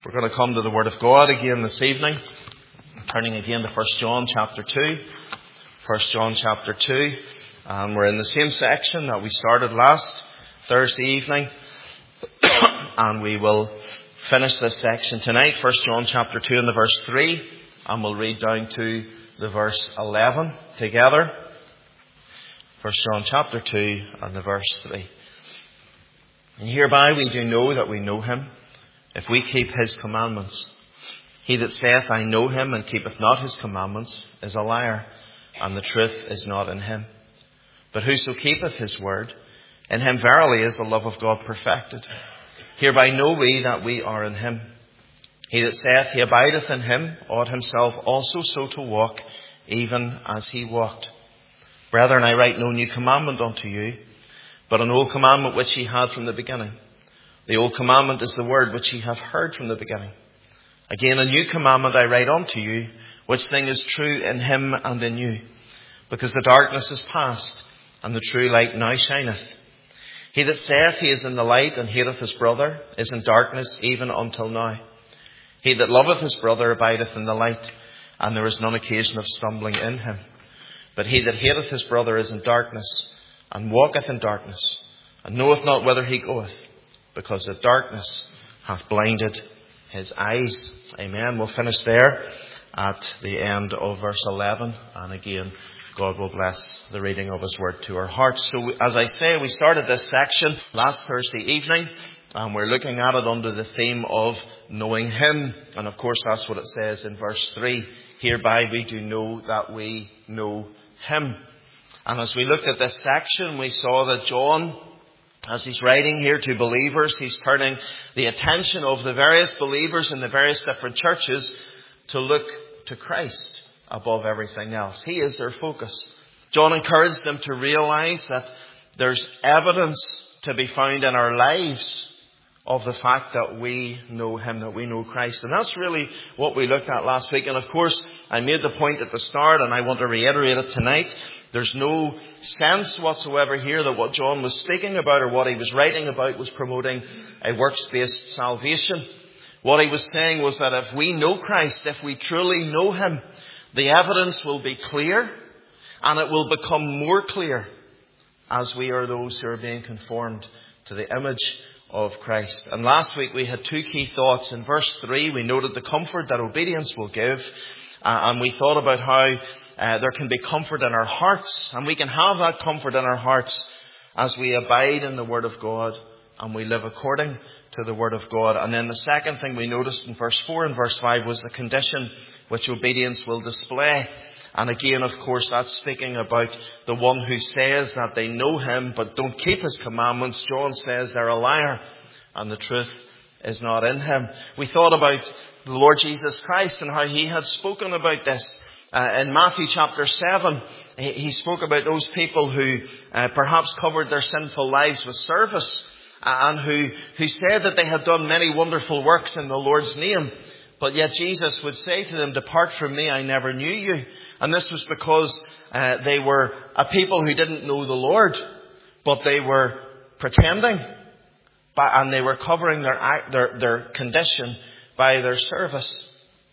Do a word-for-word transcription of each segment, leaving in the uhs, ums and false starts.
We're going to come to the Word of God again this evening, turning again to First John chapter two. First John chapter two, and we're in the same section that we started last Thursday evening, and we will finish this section tonight. First John chapter two and the verse three, and we'll read down to the verse eleven together. First John chapter two and the verse three. And hereby we do know that we know him, if we keep his commandments. He that saith, I know him, and keepeth not his commandments, is a liar, and the truth is not in him. But whoso keepeth his word, in him verily is the love of God perfected. Hereby know we that we are in him. He that saith he abideth in him ought himself also so to walk, even as he walked. Brethren, I write no new commandment unto you, but an old commandment which ye had from the beginning. The old commandment is the word which ye have heard from the beginning. Again, a new commandment I write unto you, which thing is true in him and in you. Because the darkness is past, and the true light now shineth. He that saith he is in the light, and hateth his brother, is in darkness even until now. He that loveth his brother abideth in the light, and there is none occasion of stumbling in him. But he that hateth his brother is in darkness, and walketh in darkness, and knoweth not whither he goeth, because the darkness hath blinded his eyes. Amen. We'll finish there at the end of verse eleven. And again, God will bless the reading of his word to our hearts. So as I say, we started this section last Thursday evening, and we're looking at it under the theme of knowing him. And of course, that's what it says in verse three. Hereby we do know that we know him. And as we looked at this section, we saw that John, as he's writing here to believers, he's turning the attention of the various believers in the various different churches to look to Christ above everything else. He is their focus. John encouraged them to realize that there's evidence to be found in our lives of the fact that we know him, that we know Christ. And that's really what we looked at last week. And of course, I made the point at the start, and I want to reiterate it tonight. There's no sense whatsoever here that what John was speaking about or what he was writing about was promoting a works-based salvation. What he was saying was that if we know Christ, if we truly know him, the evidence will be clear, and it will become more clear as we are those who are being conformed to the image of Christ. And last week we had two key thoughts. In verse three, we noted the comfort that obedience will give, uh, and we thought about how Uh, there can be comfort in our hearts, and we can have that comfort in our hearts as we abide in the Word of God and we live according to the Word of God. And then the second thing we noticed in verse four and verse five was the condition which obedience will display. And again, of course, that's speaking about the one who says that they know him but don't keep his commandments. John says they're a liar and the truth is not in him. We thought about the Lord Jesus Christ and how he had spoken about this. Uh, in Matthew chapter seven, he, he spoke about those people who uh, perhaps covered their sinful lives with service uh, and who, who said that they had done many wonderful works in the Lord's name. But yet Jesus would say to them, depart from me, I never knew you. And this was because uh, they were a people who didn't know the Lord, but they were pretending, by, and they were covering their, their, their condition by their service.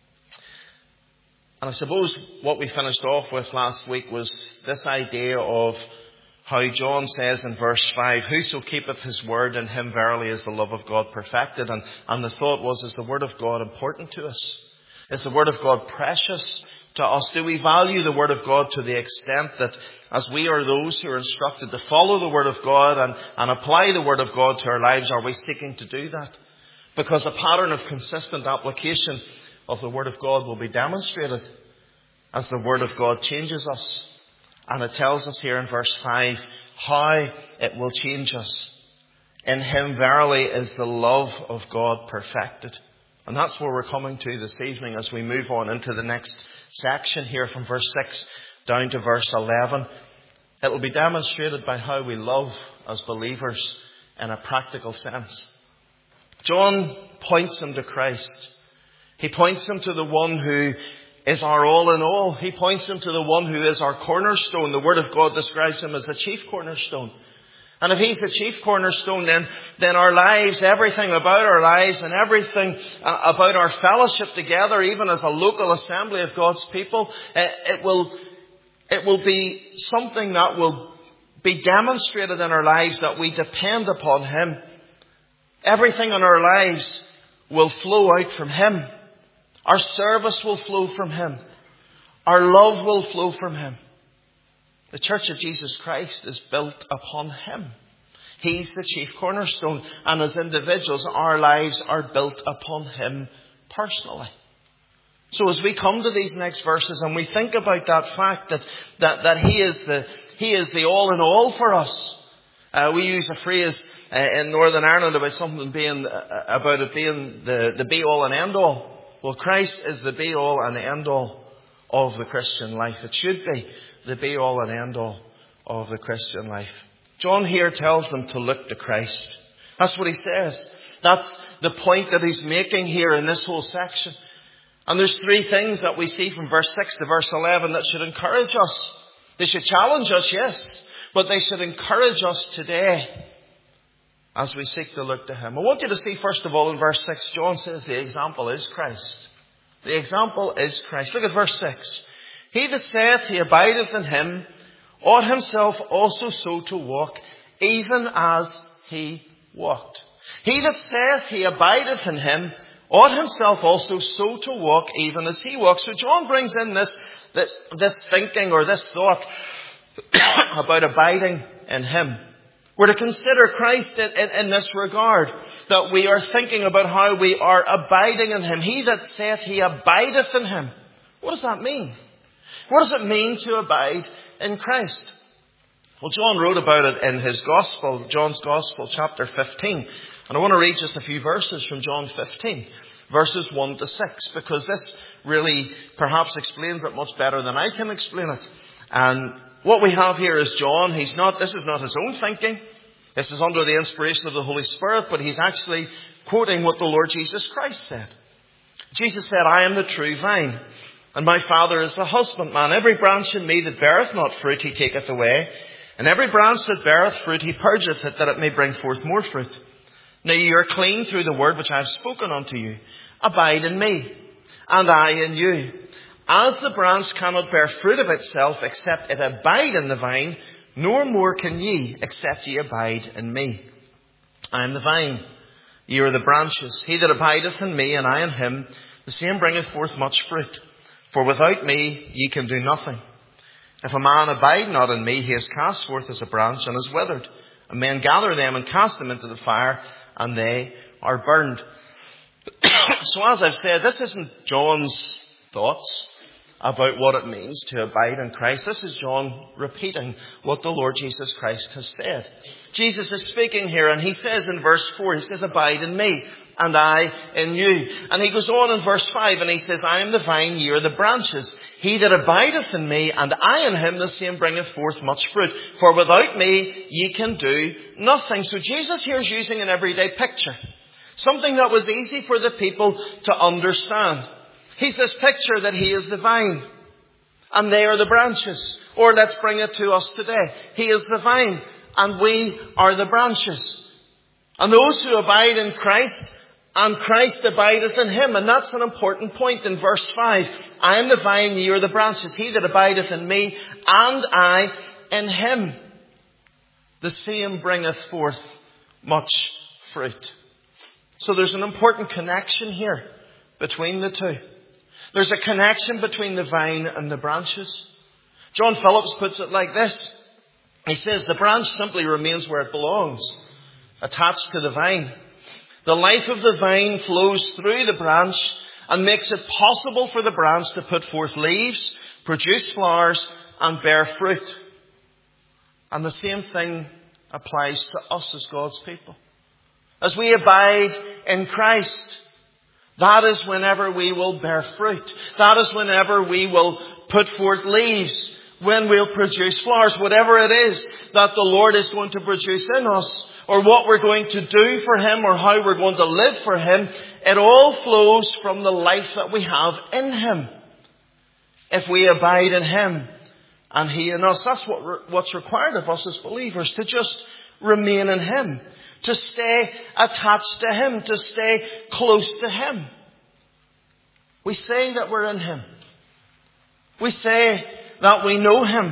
And I suppose what we finished off with last week was this idea of how John says in verse five, whoso keepeth his word, in him verily is the love of God perfected. And, and the thought was, is the word of God important to us? Is the word of God precious to us? Do we value the word of God to the extent that as we are those who are instructed to follow the word of God and, and apply the word of God to our lives, are we seeking to do that? Because a pattern of consistent application of the Word of God will be demonstrated as the Word of God changes us. And it tells us here in verse five how it will change us. In him verily is the love of God perfected. And that's where we're coming to this evening as we move on into the next section here from verse six down to verse eleven. It will be demonstrated by how we love as believers in a practical sense. John points them to Christ. He points them to the one who is our all in all. He points them to the one who is our cornerstone. The Word of God describes him as the chief cornerstone. And if He's the chief cornerstone, then, then our lives, everything about our lives and everything uh, about our fellowship together, even as a local assembly of God's people, it, it will, it will be something that will be demonstrated in our lives that we depend upon Him. Everything in our lives will flow out from Him. Our service will flow from Him. Our love will flow from Him. The Church of Jesus Christ is built upon Him. He's the chief cornerstone. And as individuals, our lives are built upon Him personally. So as we come to these next verses and we think about that fact that, that, that He is the, He is the all in all for us. Uh, we use a phrase uh, in Northern Ireland about something being, uh, about it being the, the be all and end all. Well, Christ is the be all and end all of the Christian life. It should be the be all and end all of the Christian life. John here tells them to look to Christ. That's what he says. That's the point that he's making here in this whole section. And there's three things that we see from verse six to verse eleven that should encourage us. They should challenge us, yes, but they should encourage us today as we seek to look to Him. I want you to see, first of all, in verse six, John says the example is Christ. The example is Christ. Look at verse six. He that saith he abideth in Him ought himself also so to walk, even as He walked. He that saith he abideth in Him ought himself also so to walk, even as He walked. So John brings in this, this, this thinking or this thought about abiding in Him. We're to consider Christ in, in, in this regard, that we are thinking about how we are abiding in Him. He that saith he abideth in Him. What does that mean? What does it mean to abide in Christ? Well, John wrote about it in his Gospel, John's Gospel, chapter fifteen. And I want to read just a few verses from John fifteen, verses one to six, because this really perhaps explains it much better than I can explain it. And what we have here is John. He's not, this is not his own thinking. This is under the inspiration of the Holy Spirit, but he's actually quoting what the Lord Jesus Christ said. Jesus said, I am the true vine, and my Father is the husbandman. Every branch in me that beareth not fruit, He taketh away. And every branch that beareth fruit, He purgeth it, that it may bring forth more fruit. Now ye are clean through the word which I have spoken unto you. Abide in me, and I in you. As the branch cannot bear fruit of itself, except it abide in the vine, nor more can ye, except ye abide in me. I am the vine, ye are the branches. He that abideth in me, and I in him, the same bringeth forth much fruit. For without me ye can do nothing. If a man abide not in me, he is cast forth as a branch, and is withered. And men gather them and cast them into the fire, and they are burned. So as I've said, this isn't John's thoughts about what it means to abide in Christ. This is John repeating what the Lord Jesus Christ has said. Jesus is speaking here, and he says in verse four, he says, abide in me, and I in you. And he goes on in verse five, and he says, I am the vine, ye are the branches. He that abideth in me, and I in him, the same bringeth forth much fruit. For without me ye can do nothing. So Jesus here is using an everyday picture. Something that was easy for the people to understand. He's this picture that He is the vine, and they are the branches. Or let's bring it to us today. He is the vine, and we are the branches. And those who abide in Christ, and Christ abideth in Him. And that's an important point in verse five. I am the vine, ye are the branches. He that abideth in me, and I in Him, the same bringeth forth much fruit. So there's an important connection here between the two. There's a connection between the vine and the branches. John Phillips puts it like this. He says, the branch simply remains where it belongs, attached to the vine. The life of the vine flows through the branch and makes it possible for the branch to put forth leaves, produce flowers, and bear fruit. And the same thing applies to us as God's people. As we abide in Christ, that is whenever we will bear fruit. That is whenever we will put forth leaves, when we'll produce flowers. Whatever it is that the Lord is going to produce in us, or what we're going to do for Him, or how we're going to live for Him, it all flows from the life that we have in Him. If we abide in Him and He in us, that's what what's required of us as believers, to just remain in Him, to stay attached to Him, to stay close to Him. We say that we're in Him. We say that we know Him.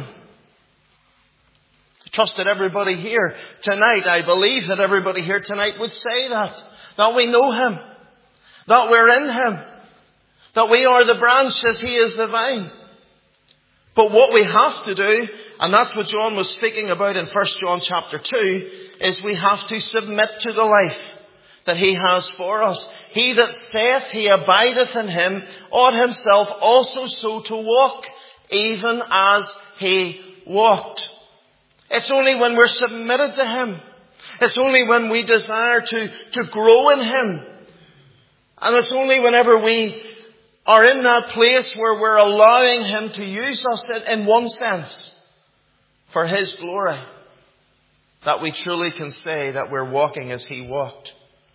I trust that everybody here tonight, I believe that everybody here tonight would say that. That we know Him. That we're in Him. That we are the branches, He is the vine. But what we have to do, and that's what John was speaking about in First John chapter two, is we have to submit to the life that He has for us. He that saith he abideth in Him ought himself also so to walk, even as He walked. It's only when we're submitted to Him. It's only when we desire to, to grow in Him. And it's only whenever we are in that place where we're allowing Him to use us in, in one sense for His glory, that we truly can say that we're walking as He walked.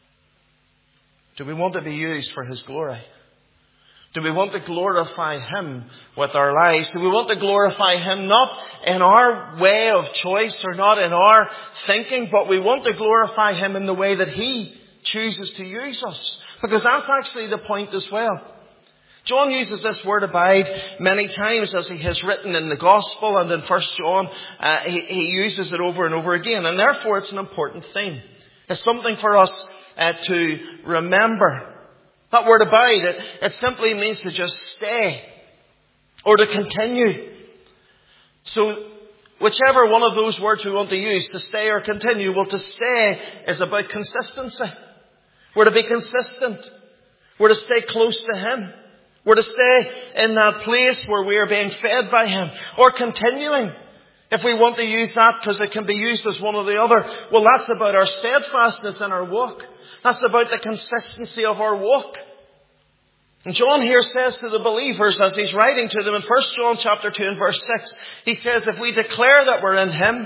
Do we want to be used for His glory? Do we want to glorify Him with our lives? Do we want to glorify Him not in our way of choice or not in our thinking, but we want to glorify Him in the way that He chooses to use us? Because that's actually the point as well. John uses this word abide many times as he has written in the Gospel, and in First John uh, he, he uses it over and over again. And therefore it's an important theme. It's something for us uh, to remember. That word abide, it, it simply means to just stay or to continue. So whichever one of those words we want to use, to stay or continue, well, to stay is about consistency. We're to be consistent. We're to stay close to Him. We're to stay in that place where we are being fed by Him. Or continuing, if we want to use that, because it can be used as one or the other. Well, that's about our steadfastness in our walk. That's about the consistency of our walk. And John here says to the believers, as he's writing to them in First John chapter two and verse six, he says, if we declare that we're in Him,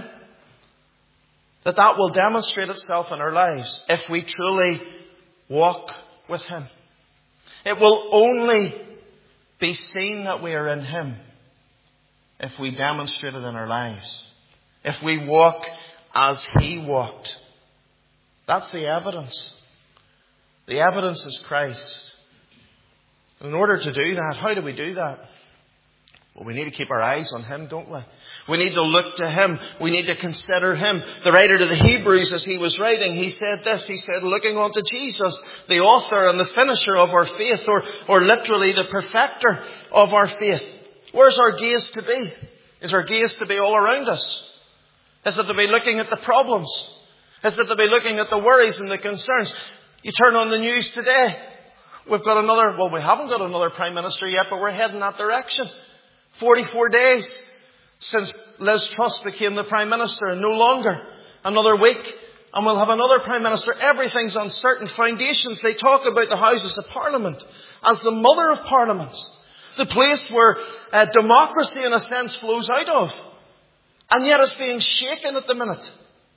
that that will demonstrate itself in our lives if we truly walk with Him. It will only be seen that we are in Him if we demonstrate it in our lives. If we walk as He walked. That's the evidence. The evidence is Christ. In order to do that, how do we do that? Well, we need to keep our eyes on Him, don't we? We need to look to Him. We need to consider Him. The writer to the Hebrews, as he was writing, he said this. He said, looking unto Jesus, the author and the finisher of our faith, or, or literally the perfecter of our faith. Where's our gaze to be? Is our gaze to be all around us? Is it to be looking at the problems? Is it to be looking at the worries and the concerns? You turn on the news today. We've got another, well, we haven't got another Prime Minister yet, but we're heading that direction. forty-four days since Liz Truss became the Prime Minister, and no longer. Another week and we'll have another Prime Minister. Everything's uncertain. Foundations, they talk about the Houses of Parliament as the mother of parliaments. The place where uh, democracy in a sense flows out of. And yet it's being shaken at the minute.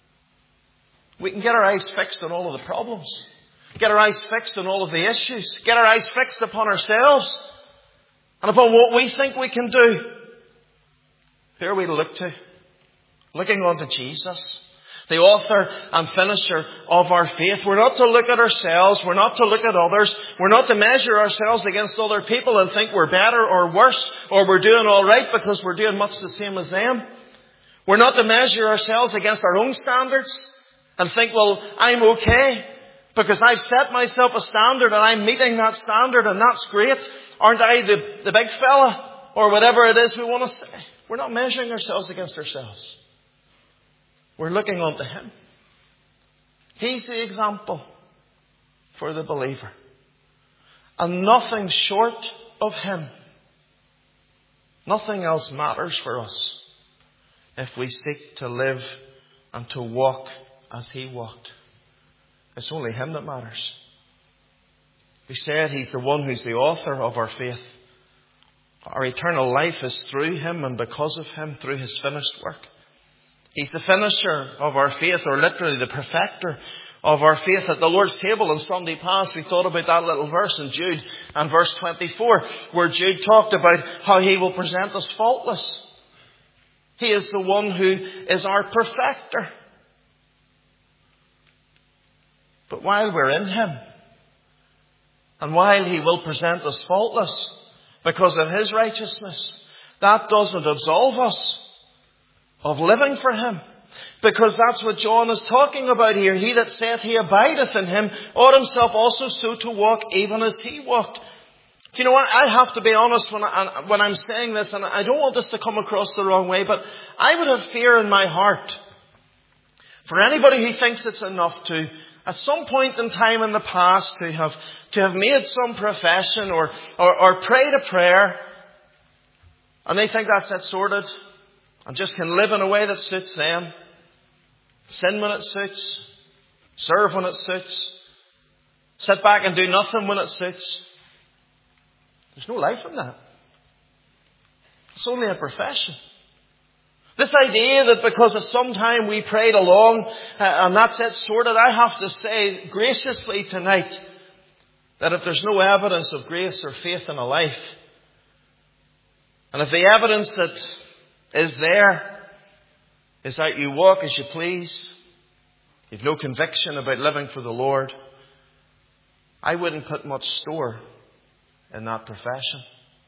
We can get our eyes fixed on all of the problems. Get our eyes fixed on all of the issues. Get our eyes fixed upon ourselves. And upon what we think we can do. Who are we to look to? Looking on to Jesus, the author and finisher of our faith. We're not to look at ourselves. We're not to look at others. We're not to measure ourselves against other people and think we're better or worse, or we're doing all right because we're doing much the same as them. We're not to measure ourselves against our own standards and think, well, I'm okay because I've set myself a standard and I'm meeting that standard and that's great. Aren't I the, the big fella? Or whatever it is we want to say. We're not measuring ourselves against ourselves. We're looking unto Him. He's the example for the believer. And nothing short of Him. Nothing else matters for us if we seek to live and to walk as He walked. It's only Him that matters. We said He's the one who's the author of our faith. Our eternal life is through Him and because of Him, through His finished work. He's the finisher of our faith, or literally the perfecter of our faith. At the Lord's table on Sunday past, we thought about that little verse in Jude and verse twenty-four, where Jude talked about how He will present us faultless. He is the one who is our perfecter. But while we're in him, and while he will present us faultless because of his righteousness, that doesn't absolve us of living for him. Because that's what John is talking about here. He that saith he abideth in him ought himself also so to walk even as he walked. Do you know what? I have to be honest when, I, when I'm saying this, and I don't want this to come across the wrong way, but I would have fear in my heart for anybody who thinks it's enough to, at some point in time in the past, to have to have made some profession or, or, or prayed a prayer, and they think that's it sorted, and just can live in a way that suits them, sin when it suits, serve when it suits, sit back and do nothing when it suits. There's no life in that. It's only a profession. This idea that because of some time we prayed along uh, and that's it sorted, I have to say graciously tonight that if there's no evidence of grace or faith in a life, and if the evidence that is there is that you walk as you please, you've no conviction about living for the Lord, I wouldn't put much store in that profession.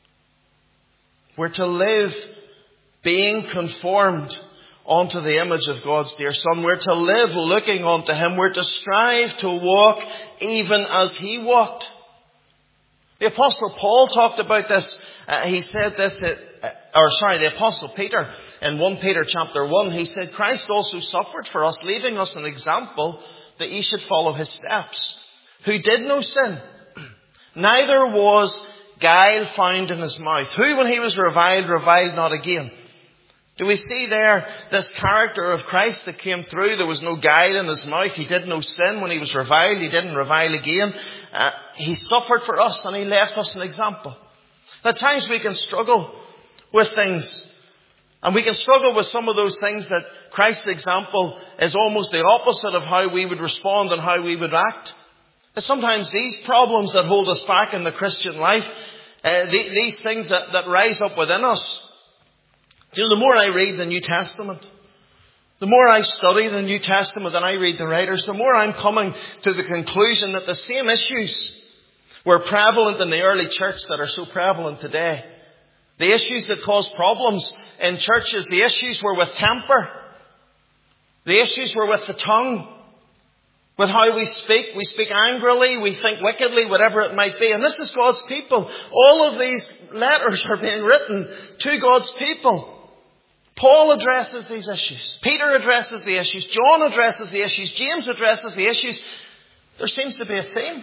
We're to live being conformed onto the image of God's dear Son. We're to live looking onto him. We're to strive to walk even as he walked. The Apostle Paul talked about this. Uh, he said this, uh, or sorry, the Apostle Peter in First Peter chapter one, he said, Christ also suffered for us, leaving us an example that ye should follow his steps, who did no sin, neither was guile found in his mouth, who when he was reviled, reviled not again. Do we see there this character of Christ that came through? There was no guile in his mouth. He did no sin. When he was reviled, he didn't revile again. Uh, he suffered for us and he left us an example. At times we can struggle with things. And we can struggle with some of those things that Christ's example is almost the opposite of how we would respond and how we would act. It's sometimes these problems that hold us back in the Christian life, uh, the, these things that, that rise up within us. You know, the more I read the New Testament, the more I study the New Testament and I read the writers, the more I'm coming to the conclusion that the same issues were prevalent in the early church that are so prevalent today. The issues that cause problems in churches, the issues were with temper. The issues were with the tongue, with how we speak. We speak angrily, we think wickedly, whatever it might be. And this is God's people. All of these letters are being written to God's people. Paul addresses these issues. Peter addresses the issues. John addresses the issues. James addresses the issues. There seems to be a theme.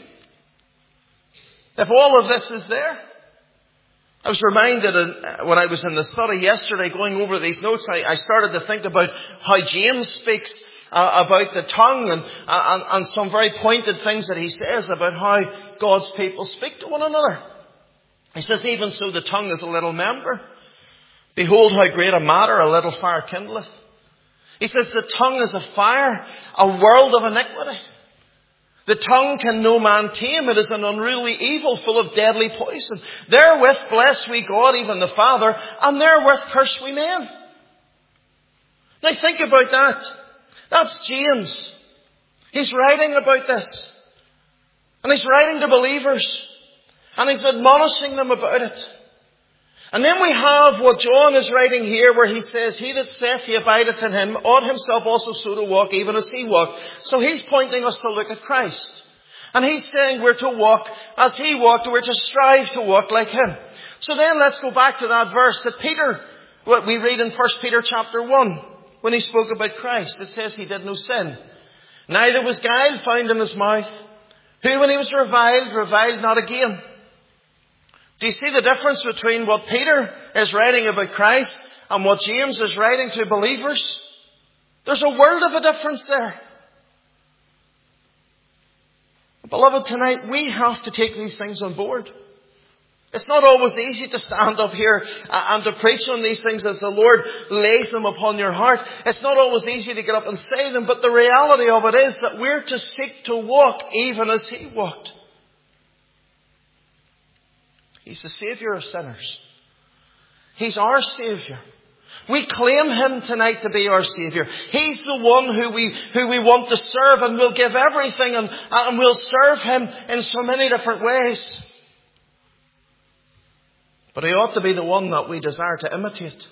If all of this is there. I was reminded when I was in the study yesterday going over these notes, I, I started to think about how James speaks uh, about the tongue and, uh, and, and some very pointed things that he says about how God's people speak to one another. He says, even so the tongue is a little member. Behold how great a matter a little fire kindleth. He says the tongue is a fire, a world of iniquity. The tongue can no man tame. It is an unruly evil full of deadly poison. Therewith bless we God, even the Father, and therewith curse we men. Now think about that. That's James. He's writing about this. And he's writing to believers. And he's admonishing them about it. And then we have what John is writing here where he says, he that saith he abideth in him ought himself also so to walk even as he walked. So he's pointing us to look at Christ. And he's saying we're to walk as he walked. We're to strive to walk like him. So then let's go back to that verse that Peter, what we read in First Peter chapter one, when he spoke about Christ. It says he did no sin. Neither was guile found in his mouth. Who when he was reviled, reviled not again. Do you see the difference between what Peter is writing about Christ and what James is writing to believers? There's a world of a difference there. Beloved, tonight we have to take these things on board. It's not always easy to stand up here and to preach on these things as the Lord lays them upon your heart. It's not always easy to get up and say them, but the reality of it is that we're to seek to walk even as he walked. He's the Saviour of sinners. He's our Saviour. We claim Him tonight to be our Saviour. He's the one who we, who we want to serve, and we'll give everything and, and we'll serve Him in so many different ways. But He ought to be the one that we desire to imitate.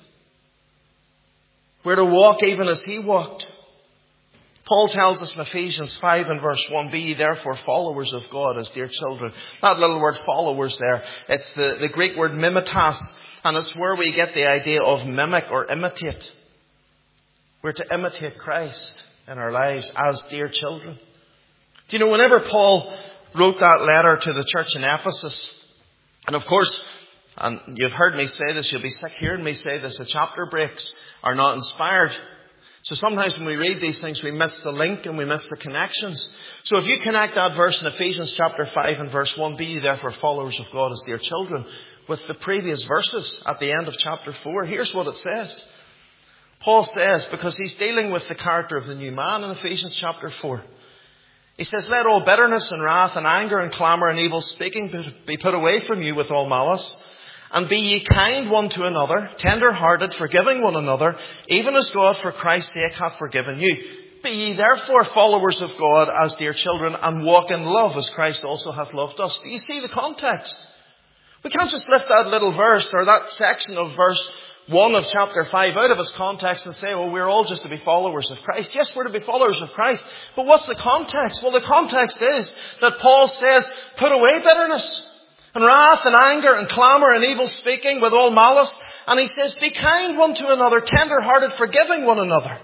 We're to walk even as He walked. Paul tells us in Ephesians five and verse one, be ye therefore followers of God as dear children. That little word followers there, it's the, the Greek word mimetas, and it's where we get the idea of mimic or imitate. We're to imitate Christ in our lives as dear children. Do you know, whenever Paul wrote that letter to the church in Ephesus, and of course, and you've heard me say this, you'll be sick hearing me say this, the chapter breaks are not inspired. So sometimes when we read these things, we miss the link and we miss the connections. So if you connect that verse in Ephesians chapter five and verse one, be ye therefore followers of God as dear children, with the previous verses at the end of chapter four, here's what it says. Paul says, because he's dealing with the character of the new man in Ephesians chapter four. He says, let all bitterness and wrath and anger and clamour and evil speaking be put away from you with all malice. And be ye kind one to another, tender-hearted, forgiving one another, even as God for Christ's sake hath forgiven you. Be ye therefore followers of God as dear children, and walk in love as Christ also hath loved us. Do you see the context? We can't just lift that little verse or that section of verse one of chapter five out of its context and say, well, we're all just to be followers of Christ. Yes, we're to be followers of Christ. But what's the context? Well, the context is that Paul says, put away bitterness and wrath and anger and clamour and evil speaking with all malice. And he says, be kind one to another, tender-hearted, forgiving one another.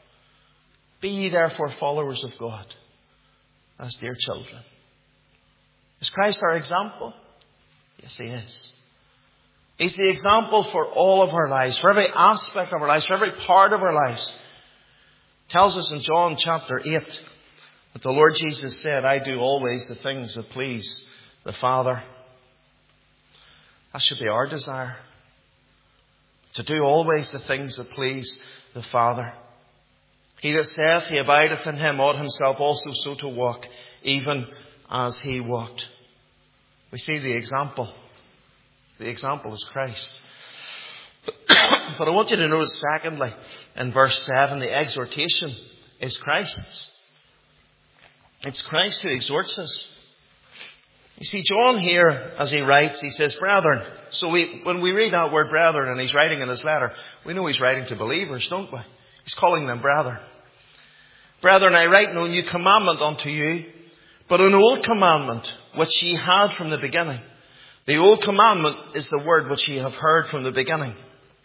Be ye therefore followers of God as dear children. Is Christ our example? Yes, He is. He's the example for all of our lives, for every aspect of our lives, for every part of our lives. It tells us in John chapter eight that the Lord Jesus said, I do always the things that please the Father. That should be our desire. To do always the things that please the Father. He that saith he abideth in Him ought himself also so to walk, even as He walked. We see the example. The example is Christ. But I want you to notice secondly, in verse seven, the exhortation is Christ's. It's Christ who exhorts us. You see, John here, as he writes, he says, brethren. So we, when we read that word brethren and he's writing in his letter, we know he's writing to believers, don't we? He's calling them brethren. Brethren, I write no new commandment unto you, but an old commandment which ye had from the beginning. The old commandment is the word which ye have heard from the beginning.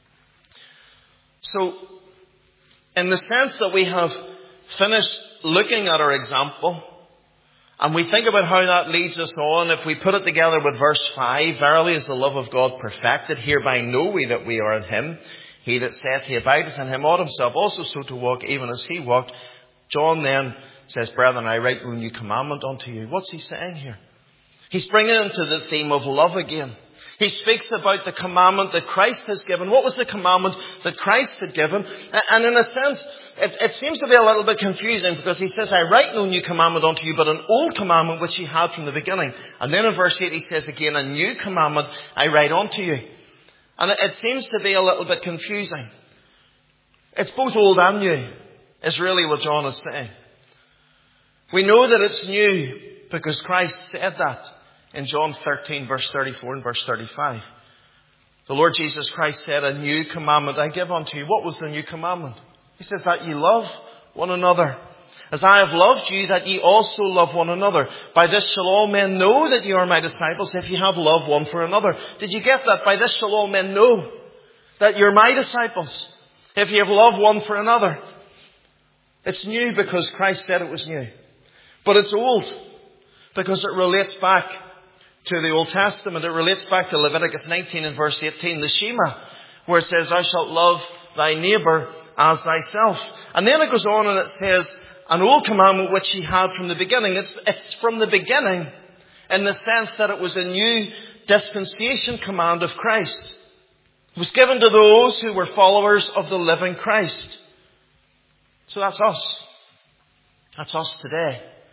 So, in the sense that we have finished looking at our example, and we think about how that leads us on, if we put it together with verse five, verily is the love of God perfected, hereby know we that we are in Him. He that saith he abideth in Him ought himself also so to walk, even as He walked. John then says, brethren, I write no new commandment unto you. What's he saying here? He's bringing into the theme of love again. He speaks about the commandment that Christ has given. What was the commandment that Christ had given? And in a sense, it, it seems to be a little bit confusing because he says, I write no new commandment unto you, but an old commandment which ye had from the beginning. And then in verse eight he says again, a new commandment I write unto you. And it, it seems to be a little bit confusing. It's both old and new, is really what John is saying. We know that it's new because Christ said that in John thirteen, verse thirty-four and verse thirty-five. The Lord Jesus Christ said, a new commandment I give unto you. What was the new commandment? He says that ye love one another. As I have loved you, that ye also love one another. By this shall all men know that ye are my disciples, if ye have love one for another. Did you get that? By this shall all men know that you're my disciples, if ye have love one for another. It's new because Christ said it was new. But it's old because it relates back to the Old Testament. It relates back to Leviticus nineteen and verse eighteen, the Shema, where it says, thou shalt love thy neighbour as thyself. And then it goes on and it says, an old commandment which he had from the beginning. It's, it's from the beginning in the sense that it was a new dispensation command of Christ. It was given to those who were followers of the living Christ. So that's us. That's us today.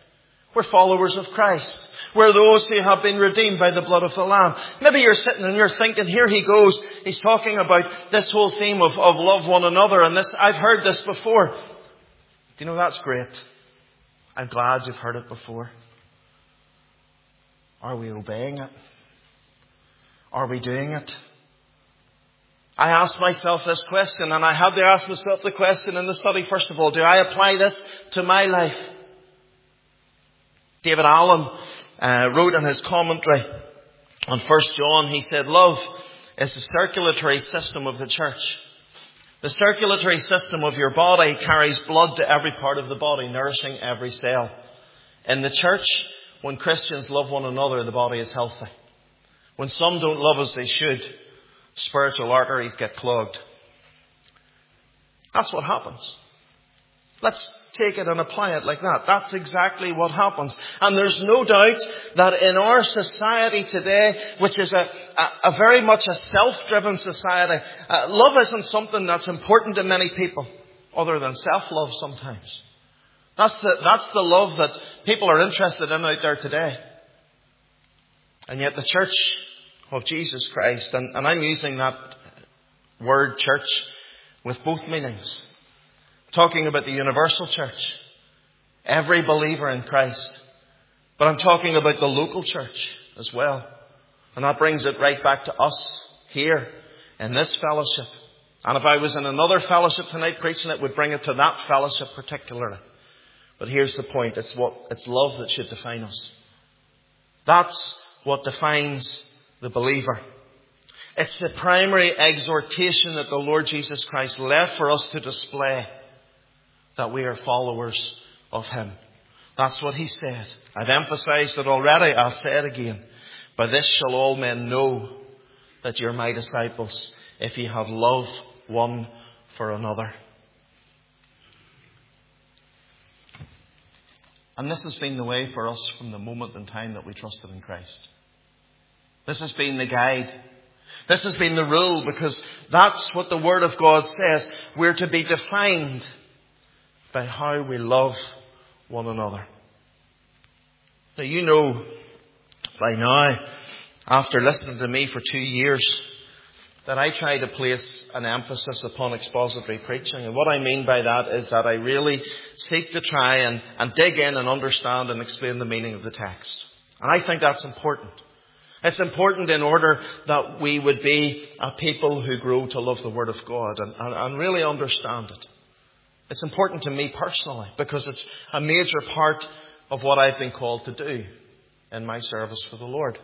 We're followers of Christ. We're those who have been redeemed by the blood of the Lamb. Maybe you're sitting and you're thinking, here he goes. He's talking about this whole theme of, of love one another. And this, I've heard this before. Do you know, that's great. I'm glad you've heard it before. Are we obeying it? Are we doing it? I asked myself this question, and I had to ask myself the question in the study, first of all, do I apply this to my life? David Allen uh, wrote in his commentary on First John, he said, love is the circulatory system of the church. The circulatory system of your body carries blood to every part of the body, nourishing every cell. In the church, when Christians love one another, the body is healthy. When some don't love as they should, spiritual arteries get clogged. That's what happens. Let's take it and apply it like that. That's exactly what happens. And there's no doubt that in our society today, which is a, a, a very much a self-driven society, uh, love isn't something that's important to many people other than self-love sometimes. That's the, that's the love that people are interested in out there today. And yet the church of Jesus Christ, and, and I'm using that word church with both meanings. Talking about the universal church, every believer in Christ. But I'm talking about the local church as well. And that brings it right back to us here in this fellowship. And if I was in another fellowship tonight preaching, it would bring it to that fellowship particularly. But here's the point. It's what, it's love that should define us. That's what defines the believer. It's the primary exhortation that the Lord Jesus Christ left for us to display, that we are followers of Him. That's what He said. I've emphasized it already. I'll say it again. By this shall all men know that you're my disciples, if you have love one for another. And this has been the way for us from the moment in time that we trusted in Christ. This has been the guide. This has been the rule, because that's what the Word of God says. We're to be defined by how we love one another. Now, you know by now, after listening to me for two years, that I try to place an emphasis upon expository preaching. And what I mean by that is that I really seek to try and, and dig in and understand and explain the meaning of the text. And I think that's important. It's important in order that we would be a people who grow to love the Word of God and, and, and really understand it. It's important to me personally, because it's a major part of what I've been called to do in my service for the Lord.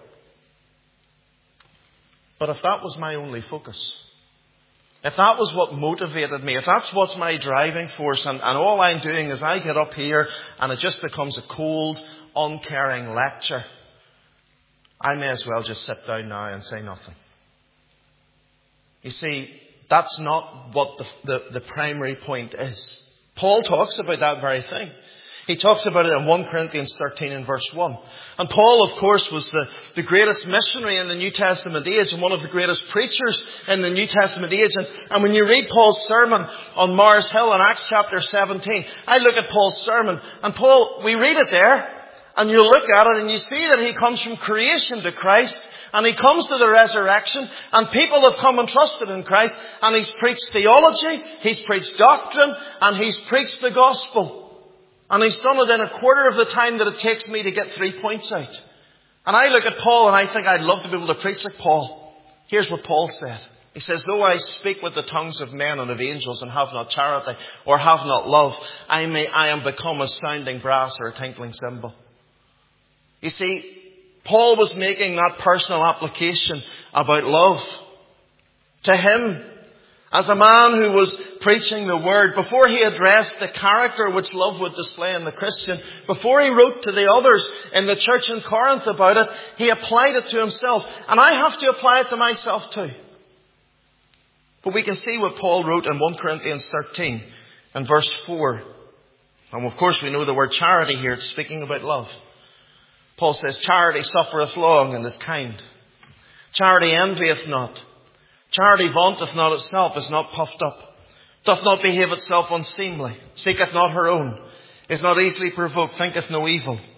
But if that was my only focus, if that was what motivated me, if that's what's my driving force, and, and all I'm doing is I get up here and it just becomes a cold, uncaring lecture, I may as well just sit down now and say nothing. You see, that's not what the, the, the primary point is. Paul talks about that very thing. He talks about it in First Corinthians thirteen and verse one. And Paul, of course, was the, the greatest missionary in the New Testament age and one of the greatest preachers in the New Testament age. And, and when you read Paul's sermon on Mars Hill in Acts chapter seventeen, I look at Paul's sermon, and Paul, we read it there, and you look at it and you see that he comes from creation to Christ, and he comes to the resurrection, and people have come and trusted in Christ, and he's preached theology, he's preached doctrine, and he's preached the gospel. And he's done it in a quarter of the time that it takes me to get three points out. And I look at Paul and I think I'd love to be able to preach like Paul. Here's what Paul said. He says, though I speak with the tongues of men and of angels and have not charity or have not love, I may, I am become a sounding brass or a tinkling cymbal. You see, Paul was making that personal application about love. To him, as a man who was preaching the Word, before he addressed the character which love would display in the Christian, before he wrote to the others in the church in Corinth about it, he applied it to himself. And I have to apply it to myself too. But we can see what Paul wrote in First Corinthians thirteen and verse four. And of course we know the word charity here. It's speaking about love. Paul says, charity suffereth long and is kind. Charity envieth not. Charity vaunteth not itself, is not puffed up, doth not behave itself unseemly, seeketh not her own, is not easily provoked, thinketh no evil,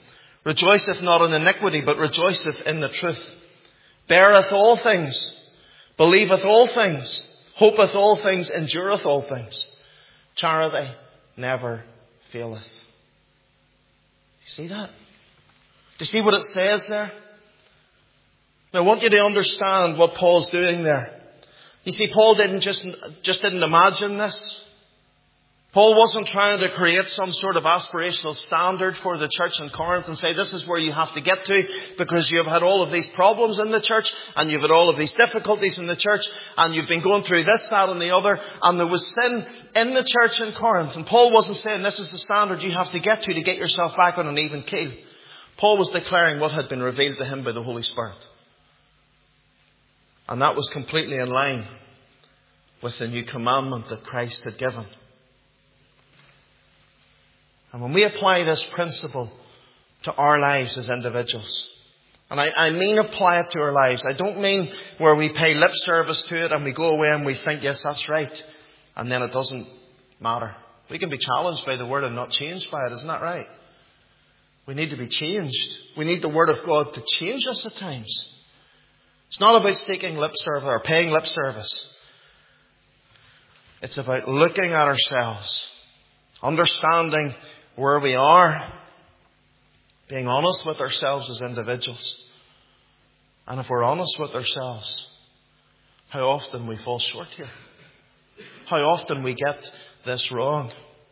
Rejoiceth not in iniquity, but rejoiceth in the truth. Beareth all things, believeth all things, hopeth all things, endureth all things. Charity never faileth. You see that? Do you see what it says there? Now I want you to understand what Paul's doing there. You see, Paul didn't just, just didn't imagine this. Paul wasn't trying to create some sort of aspirational standard for the church in Corinth and say this is where you have to get to because you have had all of these problems in the church and you've had all of these difficulties in the church and you've been going through this, that and the other, and there was sin in the church in Corinth. And Paul wasn't saying this is the standard you have to get to to get yourself back on an even keel. Paul was declaring what had been revealed to him by the Holy Spirit. And that was completely in line with the new commandment that Christ had given. And when we apply this principle to our lives as individuals, and I, I mean apply it to our lives, I don't mean where we pay lip service to it and we go away and we think, yes, that's right, and then it doesn't matter. We can be challenged by the Word and not changed by it, isn't that right? We need to be changed. We need the Word of God to change us at times. It's not about seeking lip service or paying lip service. It's about looking at ourselves, understanding where we are, being honest with ourselves as individuals. And if we're honest with ourselves, how often we fall short here. How often we get this wrong.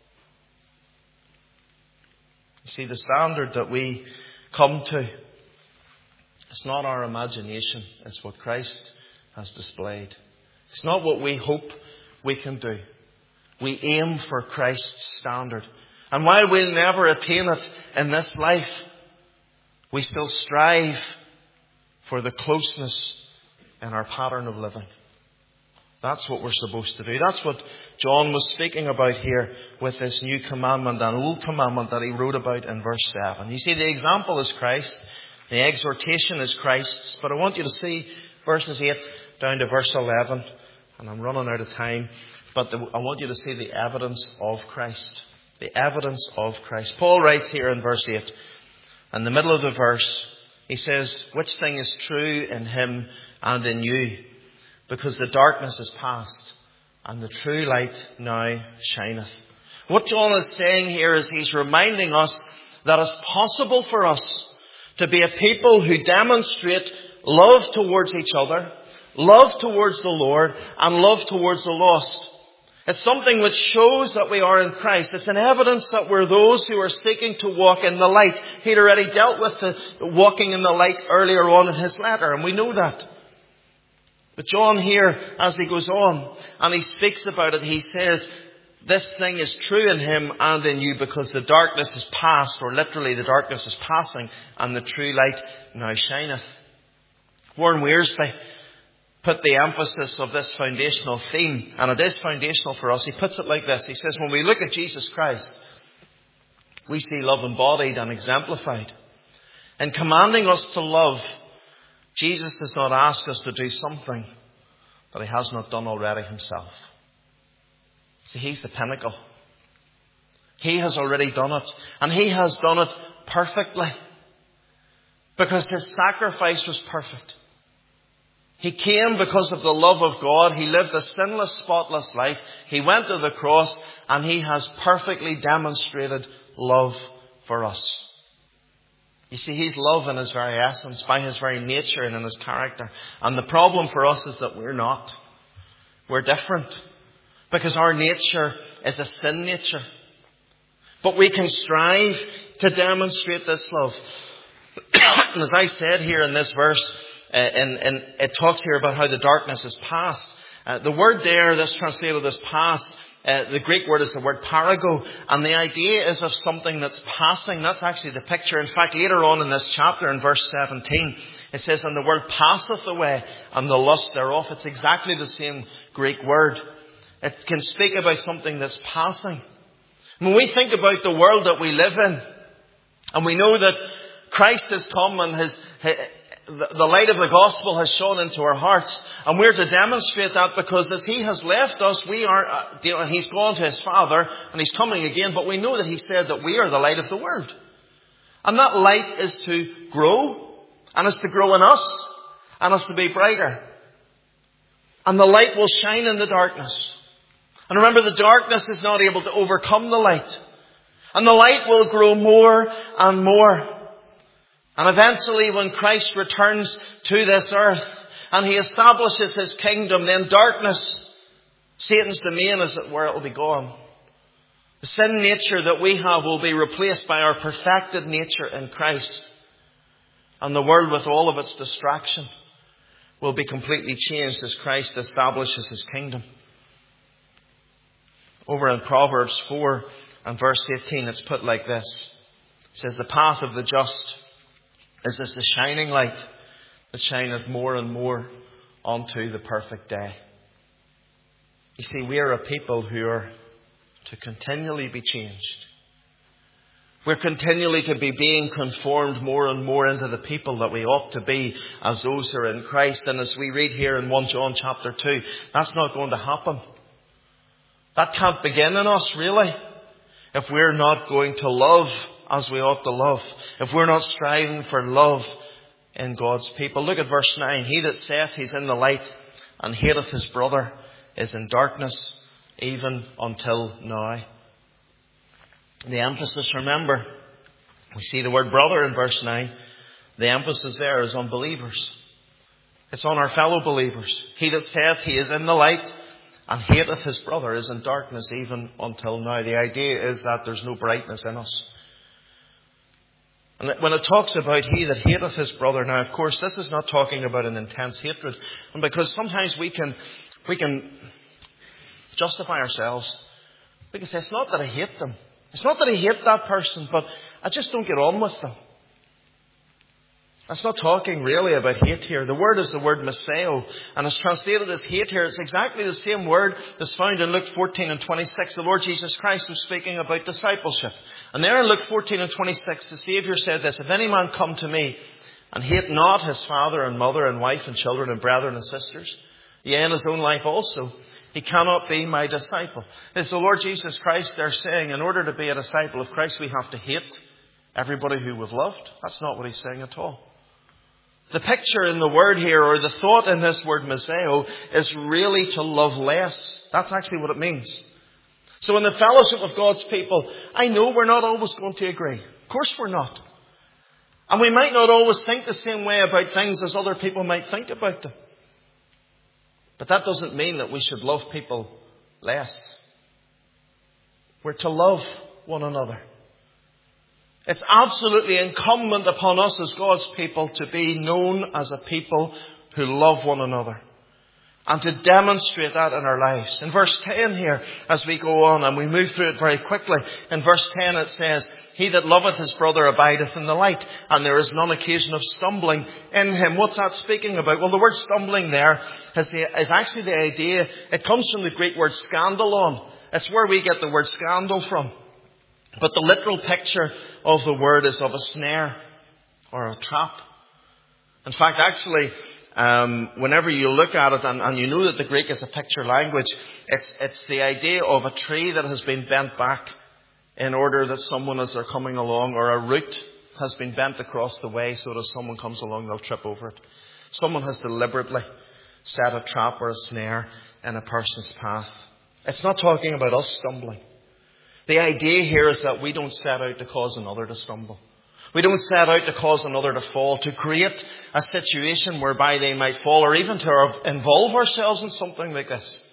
You see, the standard that we come to, it's not our imagination. It's what Christ has displayed. It's not what we hope we can do. We aim for Christ's standard. And while we'll never attain it in this life, we still strive for the closeness in our pattern of living. That's what we're supposed to do. That's what John was speaking about here with this new commandment, an old commandment that he wrote about in verse seven. You see, the example is Christ. The exhortation is Christ's. But I want you to see verses eight down to verse eleven. And I'm running out of time. But the, I want you to see the evidence of Christ. The evidence of Christ. Paul writes here in verse eight. In the middle of the verse, he says, which thing is true in him and in you? Because the darkness is past and the true light now shineth. What John is saying here is he's reminding us that it's possible for us to be a people who demonstrate love towards each other, love towards the Lord, and love towards the lost. It's something which shows that we are in Christ. It's an evidence that we're those who are seeking to walk in the light. He'd already dealt with the walking in the light earlier on in his letter, and we know that. But John here, as he goes on, and he speaks about it, he says, this thing is true in him and in you because the darkness is past, or literally the darkness is passing, and the true light now shineth. Warren Wiersbe put the emphasis of this foundational theme, and it is foundational for us. He puts it like this. He says, when we look at Jesus Christ, we see love embodied and exemplified. In commanding us to love, Jesus does not ask us to do something that he has not done already himself. See, he's the pinnacle. He has already done it, and he has done it perfectly because his sacrifice was perfect. He came because of the love of God. He lived a sinless, spotless life. He went to the cross, and he has perfectly demonstrated love for us. You see, he's love in his very essence, by his very nature and in his character. And the problem for us is that we're not. We're different. Because our nature is a sin nature. But we can strive to demonstrate this love. And as I said here in this verse, uh, and, and it talks here about how the darkness is past. Uh, the word there, that's translated as past, uh, the Greek word is the word parago. And the idea is of something that's passing. That's actually the picture. In fact, later on in this chapter, in verse seventeen, it says, and the world passeth away, and the lust thereof. It's exactly the same Greek word. It can speak about something that's passing. When we think about the world that we live in, and we know that Christ has come and his, his, the light of the gospel has shone into our hearts, and we're to demonstrate that because as he has left us, we are, uh, you know, and he's gone to his Father, and he's coming again, but we know that he said that we are the light of the world. And that light is to grow, and it's to grow in us, and it's to be brighter. And the light will shine in the darkness. And remember, the darkness is not able to overcome the light. And the light will grow more and more. And eventually, when Christ returns to this earth and He establishes His kingdom, then darkness, Satan's domain, as it were, it will be gone. The sin nature that we have will be replaced by our perfected nature in Christ. And the world, with all of its distraction, will be completely changed as Christ establishes His kingdom. Over in Proverbs four and verse eighteen, it's put like this. It says, the path of the just is as the shining light that shineth more and more unto the perfect day. You see, we are a people who are to continually be changed. We're continually to be being conformed more and more into the people that we ought to be as those who are in Christ. And as we read here in First John chapter two, that's not going to happen. That can't begin in us, really, if we're not going to love as we ought to love. If we're not striving for love in God's people. Look at verse nine. He that saith he's in the light and hateth his brother is in darkness even until now. The emphasis, remember, we see the word brother in verse nine. The emphasis there is on believers. It's on our fellow believers. He that saith he is in the light and hateth his brother is in darkness even until now. The idea is that there's no brightness in us. And when it talks about he that hateth his brother, now of course this is not talking about an intense hatred. And because sometimes we can, we can justify ourselves. We can say, it's not that I hate them. It's not that I hate that person, but I just don't get on with them. That's not talking really about hate here. The word is the word miseo, and it's translated as hate here. It's exactly the same word that's found in Luke fourteen and twenty-six. The Lord Jesus Christ was speaking about discipleship. And there in Luke fourteen and twenty-six, the Saviour said this, if any man come to me and hate not his father and mother and wife and children and brethren and sisters, yea, in his own life also, he cannot be my disciple. It's the Lord Jesus Christ there saying, in order to be a disciple of Christ, we have to hate everybody who we've loved. That's not what he's saying at all. The picture in the word here, or the thought in this word miseo, is really to love less. That's actually what it means. So in the fellowship of God's people, I know we're not always going to agree. Of course we're not. And we might not always think the same way about things as other people might think about them. But that doesn't mean that we should love people less. We're to love one another. It's absolutely incumbent upon us as God's people to be known as a people who love one another. And to demonstrate that in our lives. In verse ten here, as we go on, and we move through it very quickly, in verse ten it says, he that loveth his brother abideth in the light, and there is none occasion of stumbling in him. What's that speaking about? Well, the word stumbling there is, the, is actually the idea, it comes from the Greek word scandalon. It's where we get the word scandal from. But the literal picture of the word is of a snare or a trap. In fact, actually, um, whenever you look at it, and, and you know that the Greek is a picture language, it's, it's the idea of a tree that has been bent back in order that someone, as they're coming along, or a root has been bent across the way so that as someone comes along, they'll trip over it. Someone has deliberately set a trap or a snare in a person's path. It's not talking about us stumbling. The idea here is that we don't set out to cause another to stumble. We don't set out to cause another to fall, to create a situation whereby they might fall, or even to involve ourselves in something like this.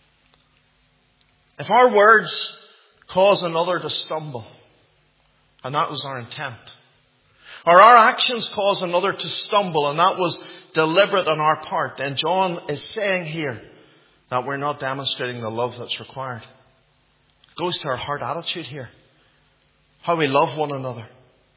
If our words cause another to stumble, and that was our intent, or our actions cause another to stumble, and that was deliberate on our part, then John is saying here that we're not demonstrating the love that's required. Goes to our heart attitude here. How we love one another.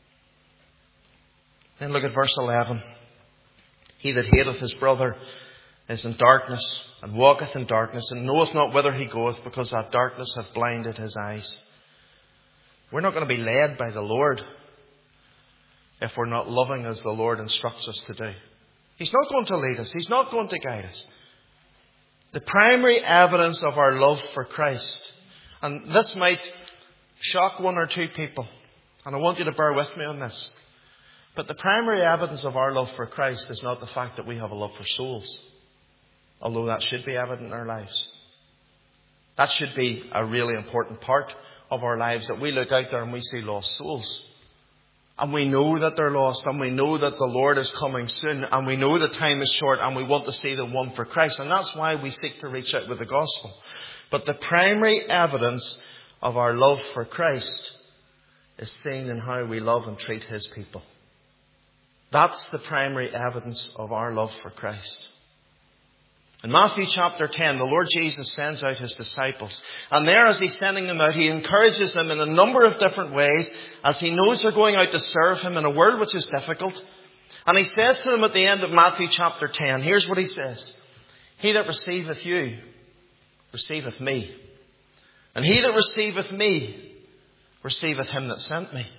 Then look at verse eleven. He that hateth his brother is in darkness, and walketh in darkness, and knoweth not whither he goeth, because that darkness hath blinded his eyes. We're not going to be led by the Lord if we're not loving as the Lord instructs us to do. He's not going to lead us. He's not going to guide us. The primary evidence of our love for Christ, and this might shock one or two people, And I want you to bear with me on this. But the primary evidence of our love for Christ is not the fact that we have a love for souls, although that should be evident in our lives. That should be a really important part of our lives, that we look out there and we see lost souls. And we know that they're lost, and we know that the Lord is coming soon, and we know the time is short, and we want to see them won for Christ. And that's why we seek to reach out with the gospel. But the primary evidence of our love for Christ is seen in how we love and treat His people. That's the primary evidence of our love for Christ. In Matthew chapter ten, the Lord Jesus sends out His disciples. And there, as He's sending them out, He encourages them in a number of different ways, as He knows they're going out to serve Him in a world which is difficult. And He says to them at the end of Matthew chapter ten, here's what He says. He that receiveth you, receiveth me. And he that receiveth me, receiveth him that sent me.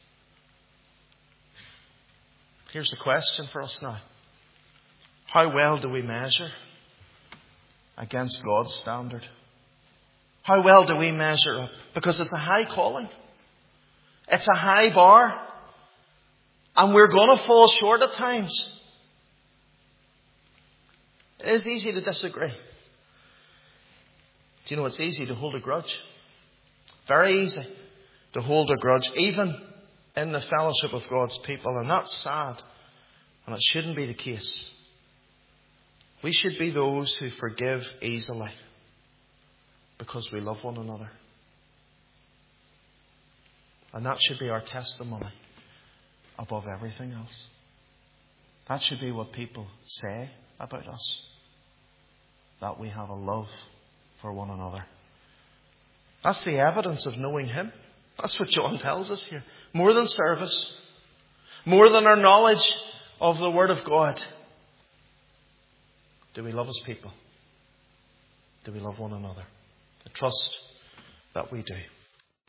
Here's the question for us now. How well do we measure against God's standard? How well do we measure up? Because it's a high calling. It's a high bar. And we're going to fall short at times. It is easy to disagree. Do you know it's easy to hold a grudge? Very easy to hold a grudge, even in the fellowship of God's people. And that's sad. And it shouldn't be the case. We should be those who forgive easily because we love one another. And that should be our testimony above everything else. That should be what people say about us. That we have a love for one another. That's the evidence of knowing Him. That's what John tells us here. More than service. More than our knowledge of the Word of God. Do we love His people? Do we love one another? I trust that we do.